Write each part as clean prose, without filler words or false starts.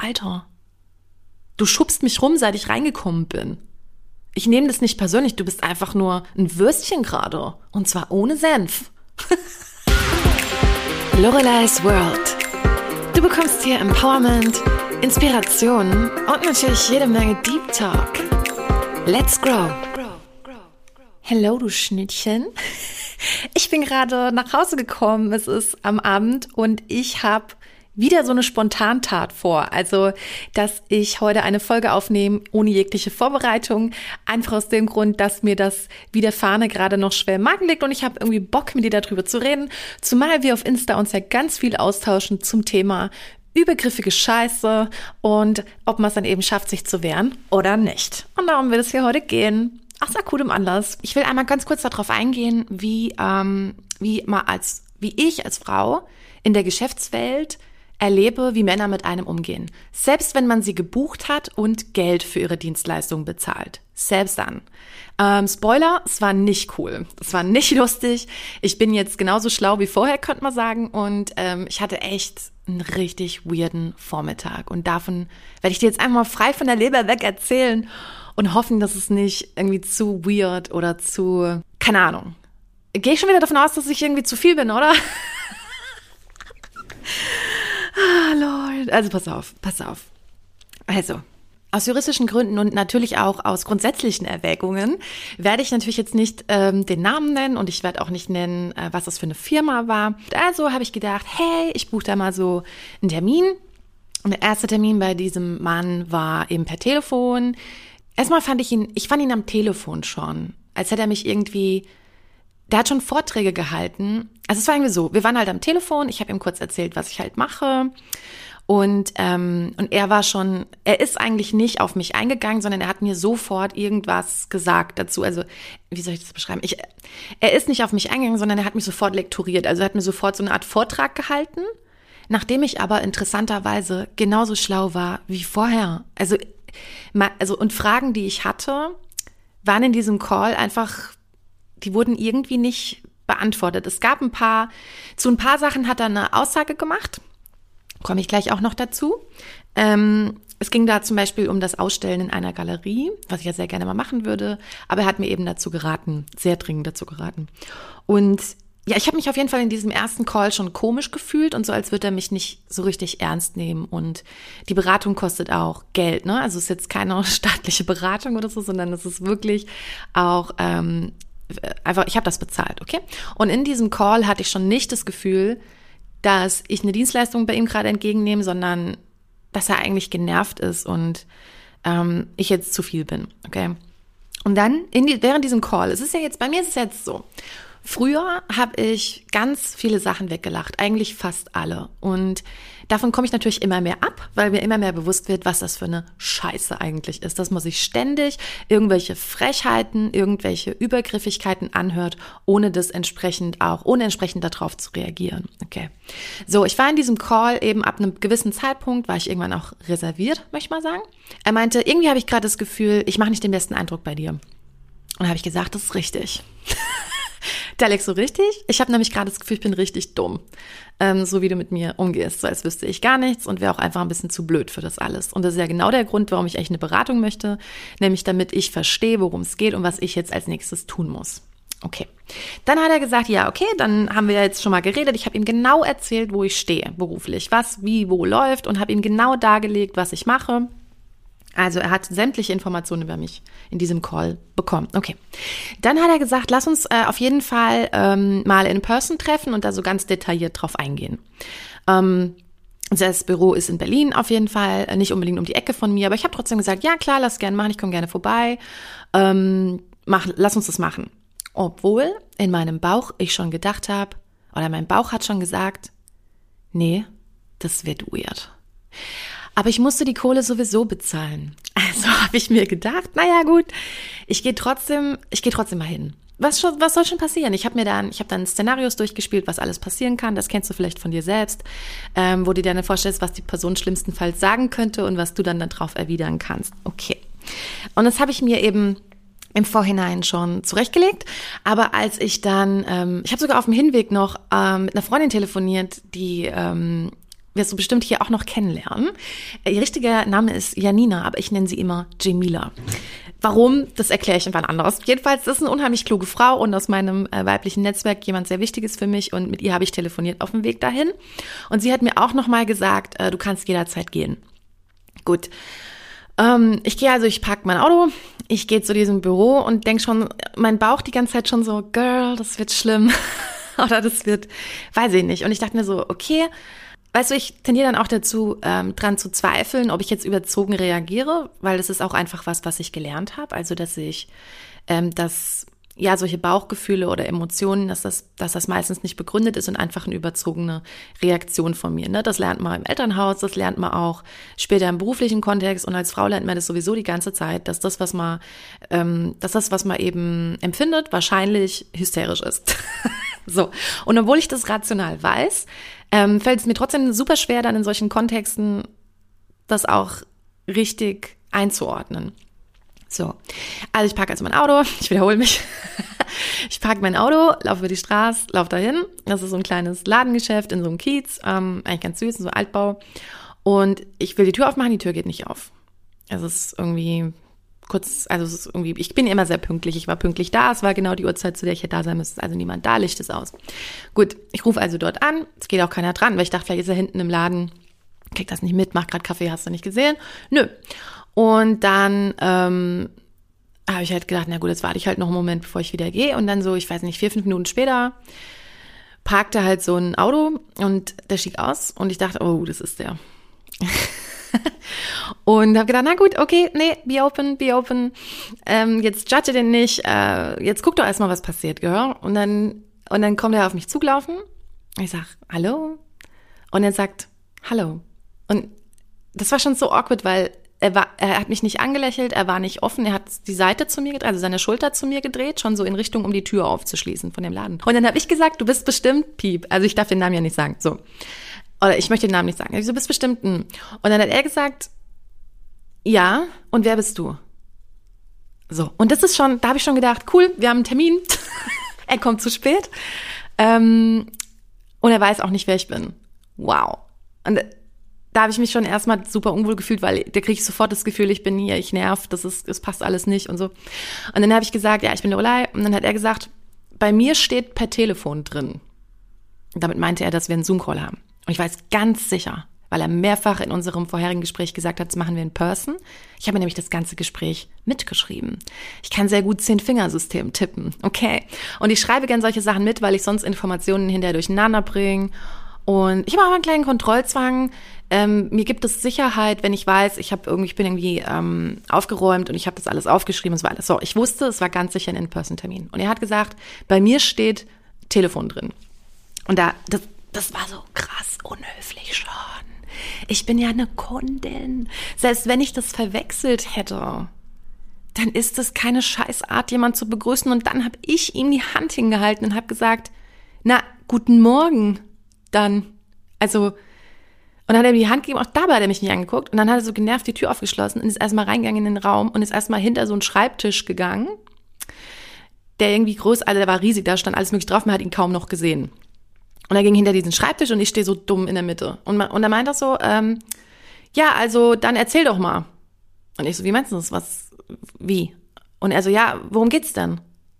Alter, du schubst mich rum, seit ich reingekommen bin. Ich nehme das nicht persönlich, du bist einfach nur ein Würstchen gerade. Und zwar ohne Senf. Lorelei's World. Du bekommst hier Empowerment, Inspiration und natürlich jede Menge Deep Talk. Let's grow. Hello, du Schnittchen. Ich bin gerade nach Hause gekommen, es ist am Abend und ich habe wieder so eine Spontantat vor. Also, dass ich heute eine Folge aufnehme ohne jegliche Vorbereitung. Einfach aus dem Grund, dass mir das Widerfahrene gerade noch schwer im Magen liegt und ich habe irgendwie Bock, mit dir darüber zu reden. Zumal wir auf Insta uns ja ganz viel austauschen zum Thema übergriffige Scheiße und ob man es dann eben schafft, sich zu wehren oder nicht. Und darum wird es hier heute gehen. Aus akutem Anlass. Ich will einmal ganz kurz darauf eingehen, wie ich als Frau in der Geschäftswelt erlebe, wie Männer mit einem umgehen. Selbst wenn man sie gebucht hat und Geld für ihre Dienstleistung bezahlt. Selbst dann. Spoiler, es war nicht cool. Es war nicht lustig. Ich bin jetzt genauso schlau wie vorher, könnte man sagen. Und ich hatte echt einen richtig weirden Vormittag. Und davon werde ich dir jetzt einfach mal frei von der Leber weg erzählen und hoffen, dass es nicht irgendwie zu weird oder zu, keine Ahnung. Gehe ich schon wieder davon aus, dass ich irgendwie zu viel bin, oder? Lord. Also pass auf. Also, aus juristischen Gründen und natürlich auch aus grundsätzlichen Erwägungen werde ich natürlich jetzt nicht den Namen nennen und ich werde auch nicht nennen, was das für eine Firma war. Also habe ich gedacht, hey, ich buche da mal so einen Termin. Und der erste Termin bei diesem Mann war eben per Telefon. Erstmal fand ich ihn am Telefon schon, als hätte er mich irgendwie, der hat schon Vorträge gehalten. Also es war irgendwie so, wir waren halt am Telefon, ich habe ihm kurz erzählt, was ich halt mache und er ist eigentlich nicht auf mich eingegangen, sondern er hat mir sofort irgendwas gesagt dazu. Also wie soll ich das beschreiben? Er ist nicht auf mich eingegangen, sondern er hat mich sofort lektoriert. Also er hat mir sofort so eine Art Vortrag gehalten, nachdem ich aber interessanterweise genauso schlau war wie vorher. Also und Fragen, die ich hatte, waren in diesem Call einfach, die wurden irgendwie nicht beantwortet. Es gab zu ein paar Sachen hat er eine Aussage gemacht, komme ich gleich auch noch dazu. Es ging da zum Beispiel um das Ausstellen in einer Galerie, was ich ja sehr gerne mal machen würde, aber er hat mir eben dazu geraten, sehr dringend dazu geraten. Und ja, ich habe mich auf jeden Fall in diesem ersten Call schon komisch gefühlt und so, als würde er mich nicht so richtig ernst nehmen. Und die Beratung kostet auch Geld, ne? Also es ist jetzt keine staatliche Beratung oder so, sondern es ist wirklich auch einfach, ich habe das bezahlt, okay? Und in diesem Call hatte ich schon nicht das Gefühl, dass ich eine Dienstleistung bei ihm gerade entgegennehme, sondern dass er eigentlich genervt ist und ich jetzt zu viel bin, okay? Und dann während diesem Call, bei mir ist es jetzt so, früher habe ich ganz viele Sachen weggelacht, eigentlich fast alle. Und davon komme ich natürlich immer mehr ab, weil mir immer mehr bewusst wird, was das für eine Scheiße eigentlich ist. Dass man sich ständig irgendwelche Frechheiten, irgendwelche Übergriffigkeiten anhört, ohne entsprechend darauf zu reagieren. Okay. So, ich war in diesem Call eben ab einem gewissen Zeitpunkt, war ich irgendwann auch reserviert, möchte ich mal sagen. Er meinte, irgendwie habe ich gerade das Gefühl, ich mache nicht den besten Eindruck bei dir. Und da habe ich gesagt, das ist richtig. Der Alex, so richtig? Ich habe nämlich gerade das Gefühl, ich bin richtig dumm, so wie du mit mir umgehst, so als wüsste ich gar nichts und wäre auch einfach ein bisschen zu blöd für das alles. Und das ist ja genau der Grund, warum ich echt eine Beratung möchte, nämlich damit ich verstehe, worum es geht und was ich jetzt als nächstes tun muss. Okay, dann hat er gesagt, ja, okay, dann haben wir ja jetzt schon mal geredet. Ich habe ihm genau erzählt, wo ich stehe beruflich, was, wie, wo läuft und habe ihm genau dargelegt, was ich mache. Also er hat sämtliche Informationen über mich in diesem Call bekommen. Okay. Dann hat er gesagt, lass uns auf jeden Fall mal in person treffen und da so ganz detailliert drauf eingehen. Das Büro ist in Berlin auf jeden Fall, nicht unbedingt um die Ecke von mir, aber ich habe trotzdem gesagt, ja klar, lass gerne machen, ich komme gerne vorbei. Lass uns das machen. Obwohl in meinem Bauch ich schon gedacht habe, oder mein Bauch hat schon gesagt, nee, das wird weird. Aber ich musste die Kohle sowieso bezahlen. Also habe ich mir gedacht, naja gut, ich gehe trotzdem mal hin. Was soll schon passieren? Ich habe dann Szenarios durchgespielt, was alles passieren kann. Das kennst du vielleicht von dir selbst, wo du dir dann vorstellst, was die Person schlimmstenfalls sagen könnte und was du dann drauf erwidern kannst. Okay. Und das habe ich mir eben im Vorhinein schon zurechtgelegt. Aber als ich dann, ich habe sogar auf dem Hinweg noch mit einer Freundin telefoniert, die wirst du bestimmt hier auch noch kennenlernen. Ihr richtiger Name ist Janina, aber ich nenne sie immer Jemila. Warum? Das erkläre ich irgendwann anderes. Jedenfalls, das ist eine unheimlich kluge Frau und aus meinem weiblichen Netzwerk jemand sehr Wichtiges für mich und mit ihr habe ich telefoniert auf dem Weg dahin. Und sie hat mir auch nochmal gesagt, du kannst jederzeit gehen. Gut. Ich parke mein Auto, ich gehe zu diesem Büro und denke schon, mein Bauch die ganze Zeit schon so, Girl, das wird schlimm. Oder das wird, weiß ich nicht. Und ich dachte mir so, okay, weißt du, ich tendiere dann auch dazu, dran zu zweifeln, ob ich jetzt überzogen reagiere, weil das ist auch einfach was ich gelernt habe. Also, dass ich, solche Bauchgefühle oder Emotionen, dass das meistens nicht begründet ist und einfach eine überzogene Reaktion von mir. Ne? Das lernt man im Elternhaus, das lernt man auch später im beruflichen Kontext und als Frau lernt man das sowieso die ganze Zeit, dass das, was man eben empfindet, wahrscheinlich hysterisch ist. So. Und obwohl ich das rational weiß, fällt es mir trotzdem super schwer, dann in solchen Kontexten das auch richtig einzuordnen. So, also ich parke mein Auto, ich wiederhole mich. Ich parke mein Auto, laufe über die Straße, laufe dahin. Das ist so ein kleines Ladengeschäft in so einem Kiez, eigentlich ganz süß, in so Altbau. Und ich will die Tür aufmachen, die Tür geht nicht auf. Es ist irgendwie ich bin immer sehr pünktlich. Ich war pünktlich da, es war genau die Uhrzeit, zu der ich hätte da sein müssen. Also niemand da, Licht ist aus. Gut, ich rufe also dort an, es geht auch keiner dran, weil ich dachte, vielleicht ist er hinten im Laden, kriegt das nicht mit, macht gerade Kaffee, hast du nicht gesehen? Nö. Und dann habe ich halt gedacht, na gut, jetzt warte ich halt noch einen Moment, bevor ich wieder gehe. Und dann so, ich weiß nicht, 4-5 Minuten später parkte halt so ein Auto und der stieg aus. Und ich dachte, oh, das ist der. Und habe gedacht, na gut, okay, nee, be open. Jetzt judge den nicht. Jetzt guck doch erstmal, was passiert, gell? Und dann kommt er auf mich zugelaufen. Ich sag, hallo? Und er sagt, hallo. Und das war schon so awkward, weil er hat mich nicht angelächelt, er war nicht offen, er hat die Seite zu mir gedreht, also seine Schulter zu mir gedreht, schon so in Richtung, um die Tür aufzuschließen von dem Laden. Und dann habe ich gesagt, du bist bestimmt Piep. Also ich darf den Namen ja nicht sagen, so. Oder ich möchte den Namen nicht sagen. Du bist bestimmt ein. Und dann hat er gesagt, ja, und wer bist du? So, und das ist schon, da habe ich schon gedacht, cool, wir haben einen Termin, er kommt zu spät. Und er weiß auch nicht, wer ich bin. Wow. Und da habe ich mich schon erstmal super unwohl gefühlt, weil da kriege ich sofort das Gefühl, ich bin hier, ich nerv, das passt alles nicht und so. Und dann habe ich gesagt, ja, ich bin Lorelei. Und dann hat er gesagt, bei mir steht per Telefon drin. Und damit meinte er, dass wir einen Zoom-Call haben. Und ich weiß ganz sicher, weil er mehrfach in unserem vorherigen Gespräch gesagt hat, das machen wir in Person. Ich habe mir nämlich das ganze Gespräch mitgeschrieben. Ich kann sehr gut 10-Fingersystem tippen, okay. Und ich schreibe gern solche Sachen mit, weil ich sonst Informationen hinterher durcheinander bringe. Und ich habe auch einen kleinen Kontrollzwang. Mir gibt es Sicherheit, wenn ich weiß, ich bin irgendwie aufgeräumt und ich habe das alles aufgeschrieben und so weiter. So, ich wusste, es war ganz sicher ein In-Person-Termin. Und er hat gesagt, bei mir steht Telefon drin. Und das war so krass unhöflich schon. Ich bin ja eine Kundin. Selbst wenn ich das verwechselt hätte, dann ist das keine Scheißart, jemanden zu begrüßen. Und dann habe ich ihm die Hand hingehalten und habe gesagt, na, guten Morgen. Dann, und dann hat er mir die Hand gegeben, auch dabei hat er mich nicht angeguckt. Und dann hat er so genervt die Tür aufgeschlossen und ist erstmal reingegangen in den Raum und ist erstmal hinter so einen Schreibtisch gegangen, der irgendwie der war riesig, da stand alles mögliche drauf, man hat ihn kaum noch gesehen. Und er ging hinter diesen Schreibtisch und ich stehe so dumm in der Mitte. Und er meint das so, ja, also dann erzähl doch mal. Und ich so, wie meinst du das? Wie? Und er so, ja, worum geht's denn?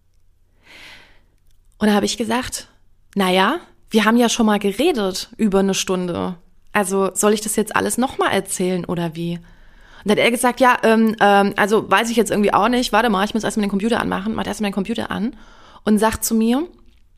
Und da habe ich gesagt, naja, wir haben ja schon mal geredet über eine Stunde. Also soll ich das jetzt alles nochmal erzählen oder wie? Und dann hat er gesagt, ja, also weiß ich jetzt irgendwie auch nicht. Warte mal, ich muss erstmal den Computer anmachen. Macht erstmal den Computer an und sagt zu mir,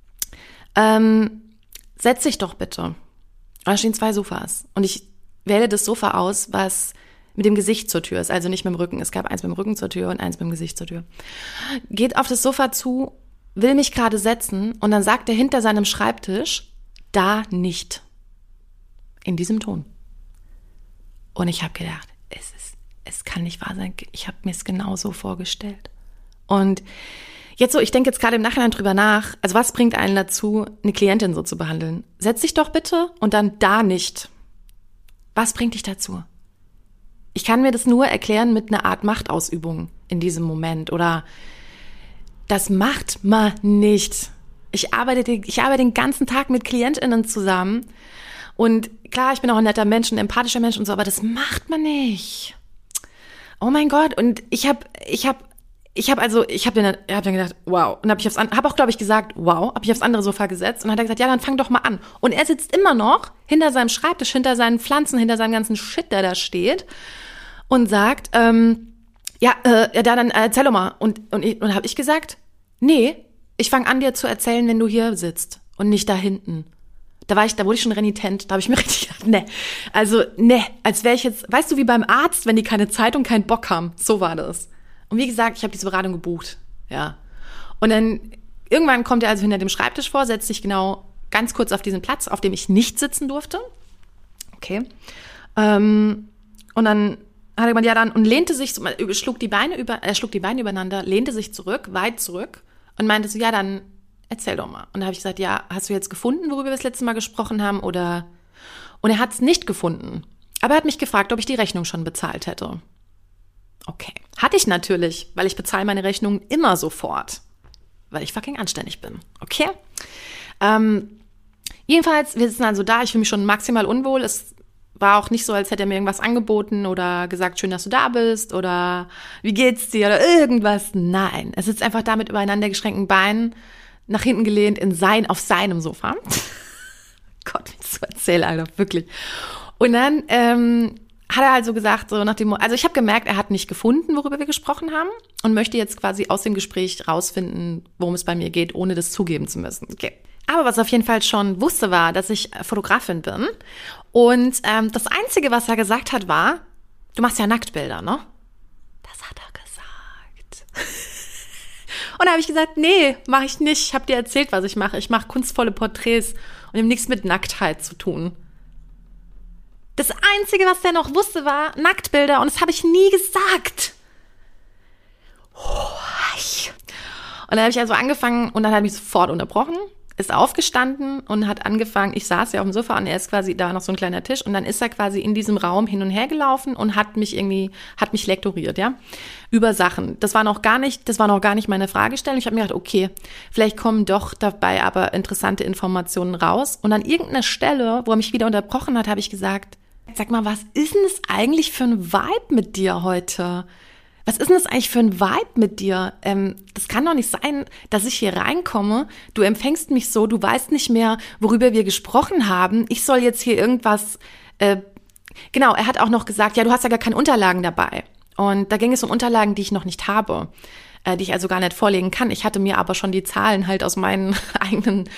setz dich doch bitte. Und da stehen 2 Sofas. Und ich wähle das Sofa aus, was mit dem Gesicht zur Tür ist. Also nicht mit dem Rücken. Es gab eins mit dem Rücken zur Tür und eins mit dem Gesicht zur Tür. Geht auf das Sofa zu, will mich gerade setzen und dann sagt er hinter seinem Schreibtisch, da nicht. In diesem Ton. Und ich habe gedacht, es kann nicht wahr sein. Ich habe mir es genau so vorgestellt. Und jetzt so, ich denke jetzt gerade im Nachhinein drüber nach, also was bringt einen dazu, eine Klientin so zu behandeln? Setz dich doch bitte und dann da nicht. Was bringt dich dazu? Ich kann mir das nur erklären mit einer Art Machtausübung in diesem Moment oder das macht man nicht. Ich arbeite den ganzen Tag mit KlientInnen zusammen Und klar, ich bin auch ein netter Mensch, ein empathischer Mensch und so, aber das macht man nicht. Oh mein Gott. Und ich hab dann gedacht, wow. Und hab auch, glaube ich, gesagt, wow, hab ich aufs andere Sofa gesetzt und hat er gesagt, ja, dann fang doch mal an. Und er sitzt immer noch hinter seinem Schreibtisch, hinter seinen Pflanzen, hinter seinem ganzen Shit, der da steht und sagt, dann erzähl doch mal. Und habe ich gesagt, nee, ich fange an, dir zu erzählen, wenn du hier sitzt und nicht da hinten. Da wurde ich schon renitent, da habe ich mir richtig gedacht, als wäre ich jetzt, weißt du, wie beim Arzt, wenn die keine Zeit und keinen Bock haben. So war das. Und wie gesagt, ich habe diese Beratung gebucht, ja. Und dann irgendwann kommt er also hinter dem Schreibtisch vor, setzt sich genau ganz kurz auf diesen Platz, auf dem ich nicht sitzen durfte. Okay. Und dann hat er gemeint, ja dann, und lehnte sich, schlug die Beine übereinander, lehnte sich zurück, weit zurück und meinte so, ja dann erzähl doch mal. Und da habe ich gesagt, ja, hast du jetzt gefunden, worüber wir das letzte Mal gesprochen haben, oder? Und er hat es nicht gefunden. Aber er hat mich gefragt, ob ich die Rechnung schon bezahlt hätte. Okay. Hatte ich natürlich, weil ich bezahle meine Rechnungen immer sofort. Weil ich fucking anständig bin. Okay? Jedenfalls, wir sitzen also da, ich fühle mich schon maximal unwohl. Es war auch nicht so, als hätte er mir irgendwas angeboten oder gesagt, schön, dass du da bist oder wie geht's dir oder irgendwas. Nein, er sitzt einfach da mit übereinander geschränkten Beinen, nach hinten gelehnt auf seinem Sofa. Gott, wie ich das so erzähle, Alter, wirklich. Und dann hat er halt so gesagt, so nach dem, also ich habe gemerkt, er hat nicht gefunden, worüber wir gesprochen haben und möchte jetzt quasi aus dem Gespräch rausfinden, worum es bei mir geht, ohne das zugeben zu müssen. Okay. Aber was er auf jeden Fall schon wusste, war, dass ich Fotografin bin. Und das Einzige, was er gesagt hat, war, du machst ja Nacktbilder, ne? Das hat er gesagt. Und da habe ich gesagt, nee, mache ich nicht. Ich habe dir erzählt, was ich mache. Ich mache kunstvolle Porträts und habe nichts mit Nacktheit zu tun. Das Einzige, was der noch wusste, war Nacktbilder. Und das habe ich nie gesagt. Und dann habe ich also angefangen und dann hat er mich sofort unterbrochen, ist aufgestanden und hat angefangen, ich saß ja auf dem Sofa und er ist quasi, da war noch so ein kleiner Tisch und dann ist er quasi in diesem Raum hin und her gelaufen und hat mich lektoriert, ja, über Sachen. Das war noch gar nicht meine Fragestellung. Ich habe mir gedacht, okay, vielleicht kommen doch dabei aber interessante Informationen raus. Und an irgendeiner Stelle, wo er mich wieder unterbrochen hat, habe ich gesagt, sag mal, was ist denn das eigentlich für ein Vibe mit dir heute? Was ist denn das eigentlich für ein Vibe mit dir? Das kann doch nicht sein, dass ich hier reinkomme, du empfängst mich so, du weißt nicht mehr, worüber wir gesprochen haben. Ich soll jetzt hier irgendwas, genau, er hat auch noch gesagt, ja, du hast ja gar keine Unterlagen dabei. Und da ging es um Unterlagen, die ich noch nicht habe, die ich also gar nicht vorlegen kann. Ich hatte mir aber schon die Zahlen halt aus meinen eigenen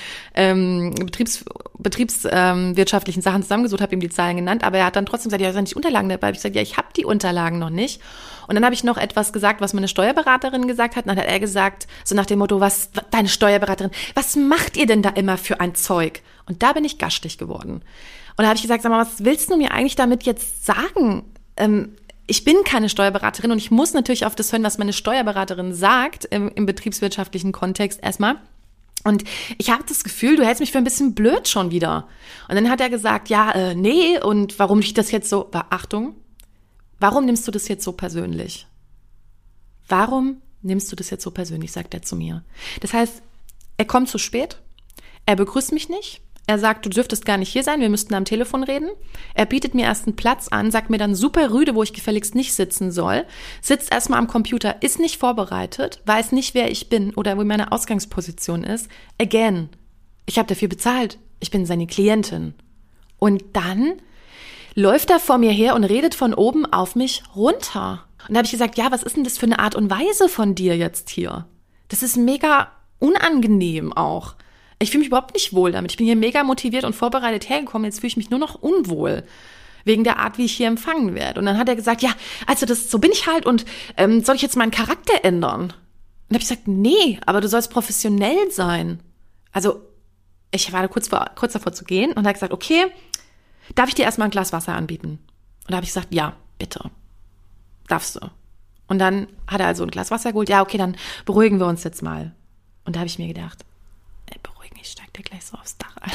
betriebswirtschaftlichen Sachen zusammengesucht, habe ihm die Zahlen genannt, aber er hat dann trotzdem gesagt, ja, sind die Unterlagen dabei? Ich gesagt, ja, ich habe die Unterlagen noch nicht. Und dann habe ich noch etwas gesagt, was meine Steuerberaterin gesagt hat. Und dann hat er gesagt, so nach dem Motto, deine Steuerberaterin, was macht ihr denn da immer für ein Zeug? Und da bin ich garstig geworden. Und da habe ich gesagt, sag mal, was willst du mir eigentlich damit jetzt sagen? Ich bin keine Steuerberaterin und ich muss natürlich auf das hören, was meine Steuerberaterin sagt im betriebswirtschaftlichen Kontext erstmal. Und ich habe das Gefühl, du hältst mich für ein bisschen blöd schon wieder. Und dann hat er gesagt, ja, nee, und warum ich das jetzt so, Achtung, warum nimmst du das jetzt so persönlich? Warum nimmst du das jetzt so persönlich, sagt er zu mir. Das heißt, er kommt zu spät, er begrüßt mich nicht, er sagt, du dürftest gar nicht hier sein, wir müssten am Telefon reden. Er bietet mir erst einen Platz an, sagt mir dann super rüde, wo ich gefälligst nicht sitzen soll, sitzt erstmal am Computer, ist nicht vorbereitet, weiß nicht, wer ich bin oder wo meine Ausgangsposition ist. Again, ich habe dafür bezahlt, ich bin seine Klientin. Und dann läuft er vor mir her und redet von oben auf mich runter. Und da habe ich gesagt, ja, was ist denn das für eine Art und Weise von dir jetzt hier? Das ist mega unangenehm auch. Ich fühle mich überhaupt nicht wohl damit. Ich bin hier mega motiviert und vorbereitet hergekommen. Jetzt fühle ich mich nur noch unwohl wegen der Art, wie ich hier empfangen werde. Und dann hat er gesagt, ja, also so bin ich halt und soll ich jetzt meinen Charakter ändern? Und dann habe ich gesagt, nee, aber du sollst professionell sein. Also ich war kurz davor zu gehen und habe gesagt, okay, darf ich dir erstmal ein Glas Wasser anbieten? Und da habe ich gesagt, ja, bitte, darfst du. Und dann hat er also ein Glas Wasser geholt. Ja, okay, dann beruhigen wir uns jetzt mal. Und da habe ich mir gedacht, beruhigen, ich steig dir gleich so aufs Dach, Alter.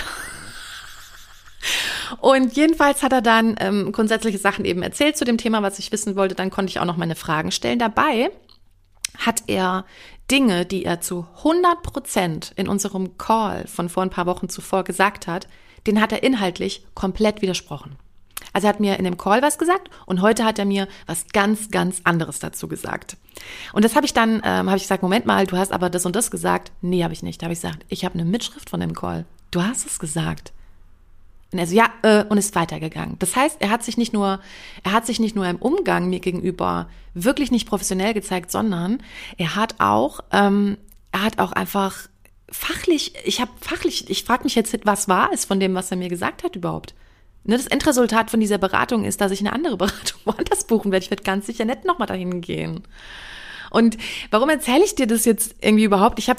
Und jedenfalls hat er dann grundsätzliche Sachen eben erzählt zu dem Thema, was ich wissen wollte. Dann konnte ich auch noch meine Fragen stellen. Dabei hat er Dinge, die er zu 100% in unserem Call von vor ein paar Wochen zuvor gesagt hat, den hat er inhaltlich komplett widersprochen. Also er hat mir in dem Call was gesagt und heute hat er mir was ganz, ganz anderes dazu gesagt. Und das habe ich dann, gesagt, Moment mal, du hast aber das und das gesagt. Nee, habe ich nicht. Da habe ich gesagt, ich habe eine Mitschrift von dem Call. Du hast es gesagt. Und er so, ja, und ist weitergegangen. Das heißt, er hat sich nicht nur im Umgang mir gegenüber wirklich nicht professionell gezeigt, sondern er hat auch einfach fachlich, ich frage mich jetzt, was war es von dem, was er mir gesagt hat überhaupt? Ne, das Endresultat von dieser Beratung ist, dass ich eine andere Beratung woanders buchen werde. Ich werde ganz sicher nicht nochmal dahin gehen. Und warum erzähle ich dir das jetzt irgendwie überhaupt? Ich habe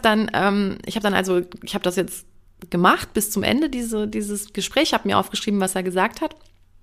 das jetzt gemacht bis zum Ende dieses Gespräch, habe mir aufgeschrieben, was er gesagt hat.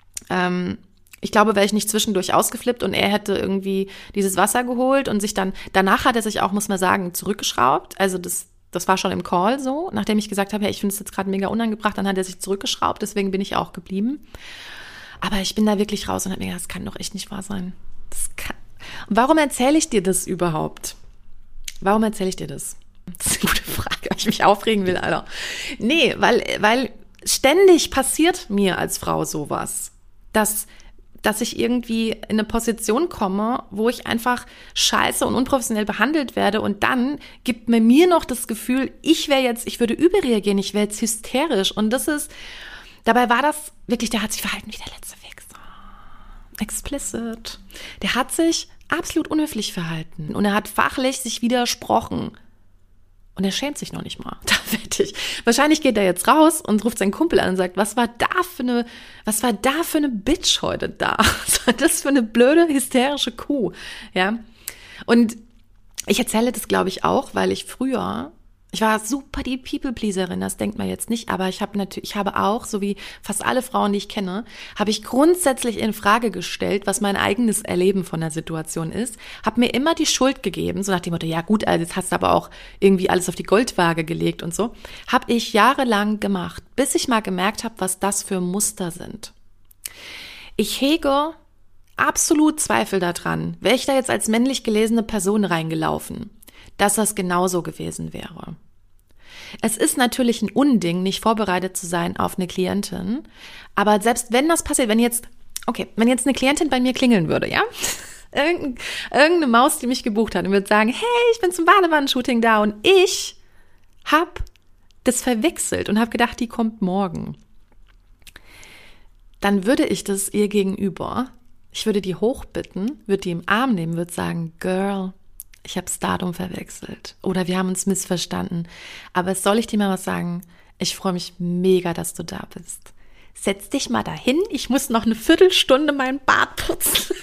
Ich glaube, wäre ich nicht zwischendurch ausgeflippt und er hätte irgendwie dieses Wasser geholt und danach hat er sich auch, muss man sagen, zurückgeschraubt. Also das war schon im Call so, nachdem ich gesagt habe, ja, ich finde es jetzt gerade mega unangebracht, dann hat er sich zurückgeschraubt, deswegen bin ich auch geblieben. Aber ich bin da wirklich raus und habe mir gedacht, das kann doch echt nicht wahr sein. Und warum erzähle ich dir das überhaupt? Warum erzähle ich dir das? Das ist eine gute Frage, ob ich mich aufregen will, Alter. Nee, weil ständig passiert mir als Frau sowas, dass ich irgendwie in eine Position komme, wo ich einfach scheiße und unprofessionell behandelt werde und dann gibt mir noch das Gefühl, ich würde überreagieren, ich wäre jetzt hysterisch und dabei war das wirklich, der hat sich verhalten wie der letzte Wichser. Explicit. Der hat sich absolut unhöflich verhalten und er hat fachlich sich widersprochen. Und er schämt sich noch nicht mal. Da wette ich. Wahrscheinlich geht er jetzt raus und ruft seinen Kumpel an und sagt, was war da für eine Bitch heute da? Was war das für eine blöde, hysterische Kuh? Ja. Und ich erzähle das, glaube ich, auch, weil ich war super die People-Pleaserin, das denkt man jetzt nicht, aber ich habe auch, so wie fast alle Frauen, die ich kenne, habe ich grundsätzlich in Frage gestellt, was mein eigenes Erleben von der Situation ist, habe mir immer die Schuld gegeben, so nach dem Motto, ja gut, also jetzt hast du aber auch irgendwie alles auf die Goldwaage gelegt und so, habe ich jahrelang gemacht, bis ich mal gemerkt habe, was das für Muster sind. Ich hege absolut Zweifel daran, wäre ich da jetzt als männlich gelesene Person reingelaufen, dass das genauso gewesen wäre. Es ist natürlich ein Unding, nicht vorbereitet zu sein auf eine Klientin, aber selbst wenn das passiert, wenn jetzt eine Klientin bei mir klingeln würde, ja, irgendeine Maus, die mich gebucht hat und würde sagen, hey, ich bin zum Badewannenshooting da und ich habe das verwechselt und habe gedacht, die kommt morgen, dann würde ich das ihr gegenüber, ich würde die hochbitten, würde die im Arm nehmen, würde sagen, Girl, ich habe das Datum verwechselt oder wir haben uns missverstanden. Aber soll ich dir mal was sagen? Ich freue mich mega, dass du da bist. Setz dich mal dahin, ich muss noch eine Viertelstunde mein Bad putzen.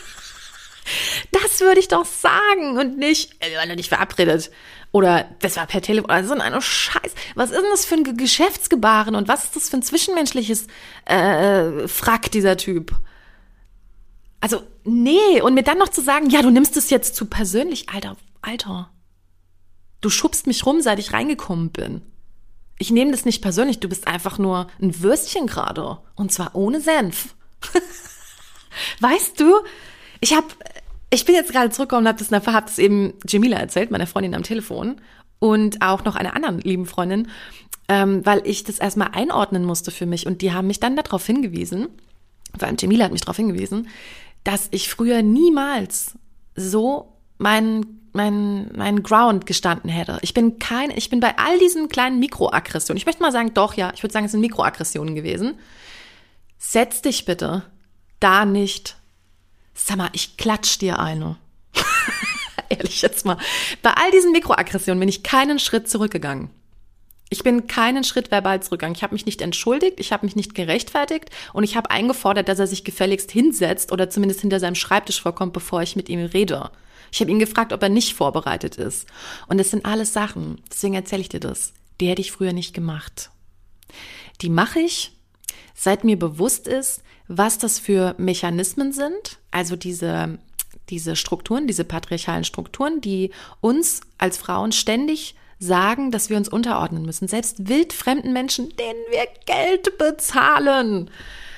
Das würde ich doch sagen und nicht, wir waren noch nicht verabredet. Oder das war per Telefon. Also so eine Scheiß. Was ist denn das für ein Geschäftsgebaren und was ist das für ein zwischenmenschliches Frack, dieser Typ? Also, nee. Und mir dann noch zu sagen, ja, du nimmst es jetzt zu persönlich. Alter, du schubst mich rum, seit ich reingekommen bin. Ich nehme das nicht persönlich, du bist einfach nur ein Würstchen gerade. Und zwar ohne Senf. Weißt du, ich bin jetzt gerade zurückgekommen und habe das eben Jamila erzählt, meiner Freundin am Telefon und auch noch einer anderen lieben Freundin, weil ich das erstmal einordnen musste für mich. Und die haben mich dann darauf hingewiesen, vor allem Jamila hat mich darauf hingewiesen, dass ich früher niemals so meinen Ground gestanden hätte. Ich bin bei all diesen kleinen Mikroaggressionen, ich möchte mal sagen, doch, ja, ich würde sagen, es sind Mikroaggressionen gewesen. Setz dich bitte da nicht. Sag mal, ich klatsch dir eine. Ehrlich jetzt mal. Bei all diesen Mikroaggressionen bin ich keinen Schritt zurückgegangen. Ich bin keinen Schritt verbal zurückgegangen. Ich habe mich nicht entschuldigt, ich habe mich nicht gerechtfertigt und ich habe eingefordert, dass er sich gefälligst hinsetzt oder zumindest hinter seinem Schreibtisch vorkommt, bevor ich mit ihm rede. Ich habe ihn gefragt, ob er nicht vorbereitet ist. Und das sind alles Sachen, deswegen erzähle ich dir das. Die hätte ich früher nicht gemacht. Die mache ich, seit mir bewusst ist, was das für Mechanismen sind, also diese Strukturen, diese patriarchalen Strukturen, die uns als Frauen ständig sagen, dass wir uns unterordnen müssen. Selbst wildfremden Menschen, denen wir Geld bezahlen.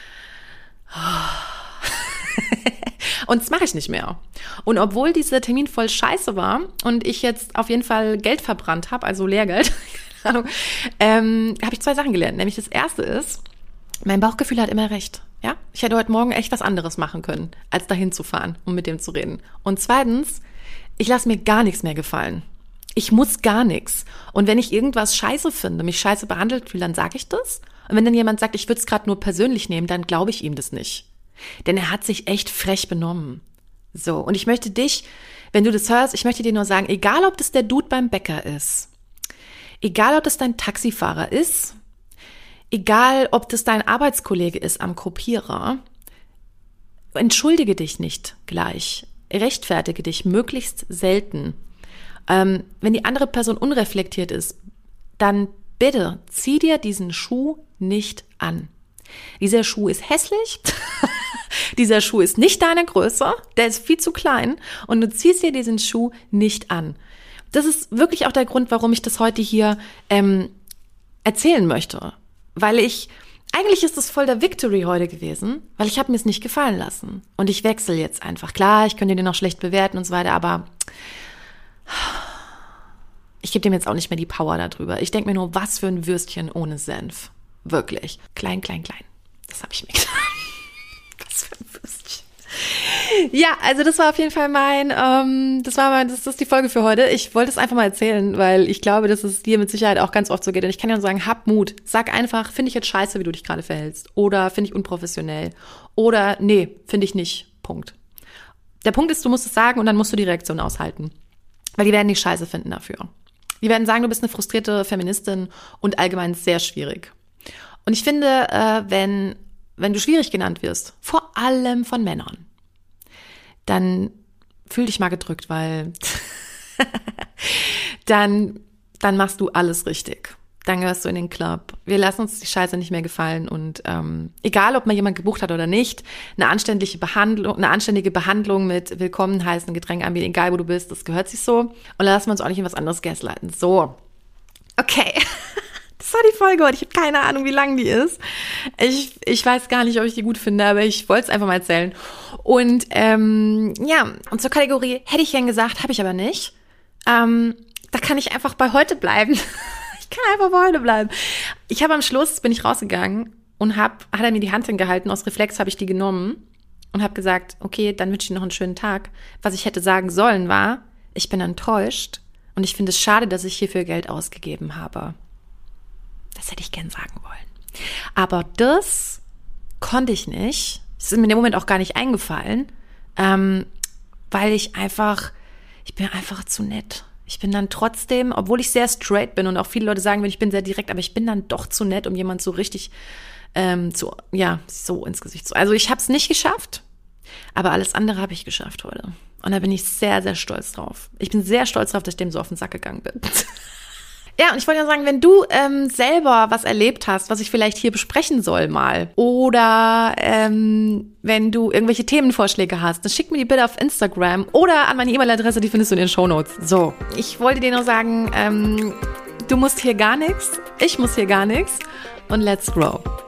Und das mache ich nicht mehr. Und obwohl dieser Termin voll scheiße war und ich jetzt auf jeden Fall Geld verbrannt habe, also Lehrgeld, keine Ahnung, habe ich 2 Sachen gelernt. Nämlich das erste ist, Mein Bauchgefühl hat immer recht. Ja, ich hätte heute Morgen echt was anderes machen können, als dahin zu fahren, um mit dem zu reden. Und zweitens, ich lasse mir gar nichts mehr gefallen. Ich muss gar nichts. Und wenn ich irgendwas scheiße finde, mich scheiße behandelt fühle, dann sage ich das. Und wenn dann jemand sagt, ich würde es gerade nur persönlich nehmen, dann glaube ich ihm das nicht. Denn er hat sich echt frech benommen. So, und ich möchte dich, wenn du das hörst, ich möchte dir nur sagen, egal ob das der Dude beim Bäcker ist, egal ob das dein Taxifahrer ist, egal, ob das dein Arbeitskollege ist am Kopierer, entschuldige dich nicht gleich. Rechtfertige dich möglichst selten. Wenn die andere Person unreflektiert ist, dann bitte zieh dir diesen Schuh nicht an. Dieser Schuh ist hässlich, dieser Schuh ist nicht deine Größe, der ist viel zu klein und du ziehst dir diesen Schuh nicht an. Das ist wirklich auch der Grund, warum ich das heute hier erzählen möchte. Weil eigentlich ist es voll der Victory heute gewesen, weil ich habe mir es nicht gefallen lassen. Und ich wechsle jetzt einfach. Klar, ich könnte den noch schlecht bewerten und so weiter, aber ich gebe dem jetzt auch nicht mehr die Power darüber. Ich denke mir nur, was für ein Würstchen ohne Senf. Wirklich. Klein, klein, klein. Das habe ich mir gedacht. Was für ein Würstchen. Ja, also das war auf jeden Fall das ist die Folge für heute. Ich wollte es einfach mal erzählen, weil ich glaube, dass es dir mit Sicherheit auch ganz oft so geht. Und ich kann ja nur sagen, hab Mut. Sag einfach, finde ich jetzt scheiße, wie du dich gerade verhältst. Oder finde ich unprofessionell. Oder nee, finde ich nicht. Punkt. Der Punkt ist, du musst es sagen und dann musst du die Reaktion aushalten. Weil die werden dich scheiße finden dafür. Die werden sagen, du bist eine frustrierte Feministin und allgemein sehr schwierig. Und ich finde, wenn du schwierig genannt wirst, vor allem von Männern, dann fühl dich mal gedrückt, weil dann machst du alles richtig. Dann gehörst du in den Club. Wir lassen uns die Scheiße nicht mehr gefallen und egal, ob man jemand gebucht hat oder nicht, eine anständige Behandlung mit Willkommen heißen, Getränk anbieten, egal wo du bist, das gehört sich so. Und lassen wir uns auch nicht in was anderes gaslighten. So, okay. Das war die Folge heute. Ich habe keine Ahnung, wie lang die ist. Ich weiß gar nicht, ob ich die gut finde, aber ich wollte es einfach mal erzählen. Und und zur Kategorie hätte ich gern gesagt, habe ich aber nicht. Da kann ich einfach bei heute bleiben. Ich kann einfach bei heute bleiben. Ich habe am Schluss, bin ich rausgegangen und hat er mir die Hand hingehalten. Aus Reflex habe ich die genommen und habe gesagt, okay, dann wünsche ich dir noch einen schönen Tag. Was ich hätte sagen sollen war, ich bin enttäuscht und ich finde es schade, dass ich hierfür Geld ausgegeben habe. Das hätte ich gern sagen wollen. Aber das konnte ich nicht. Das ist mir in dem Moment auch gar nicht eingefallen, weil ich bin einfach zu nett. Ich bin dann trotzdem, obwohl ich sehr straight bin und auch viele Leute sagen, ich bin sehr direkt, aber ich bin dann doch zu nett, um jemand so richtig so ins Gesicht zu. Also ich habe es nicht geschafft, aber alles andere habe ich geschafft heute. Und da bin ich sehr, sehr stolz drauf. Ich bin sehr stolz drauf, dass ich dem so auf den Sack gegangen bin. Ja, und ich wollte ja sagen, wenn du selber was erlebt hast, was ich vielleicht hier besprechen soll mal, oder wenn du irgendwelche Themenvorschläge hast, dann schick mir die bitte auf Instagram oder an meine E-Mail-Adresse, die findest du in den Shownotes. So, ich wollte dir nur sagen, du musst hier gar nichts, ich muss hier gar nichts und let's grow.